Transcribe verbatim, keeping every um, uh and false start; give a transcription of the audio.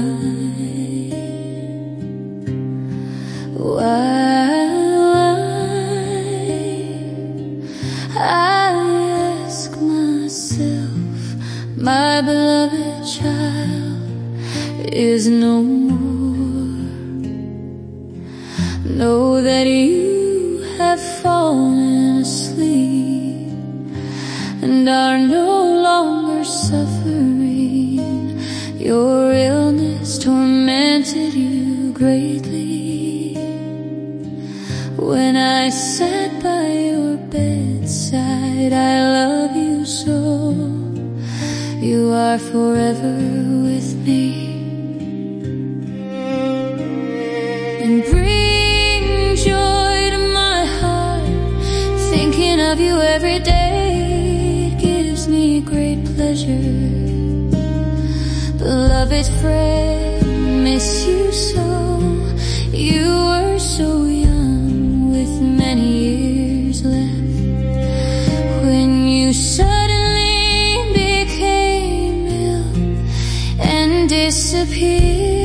why I ask myself, my beloved child is no more. Know that you have fallen asleep and are no longer suffering. Your illness tormented you greatly. When I sat by your bedside, I love you so. You are forever with me, and bring joy to my heart. Thinking of you every day, it gives me great pleasure. Beloved friend, miss you so. You were so young with many years left when you suddenly became ill and disappeared.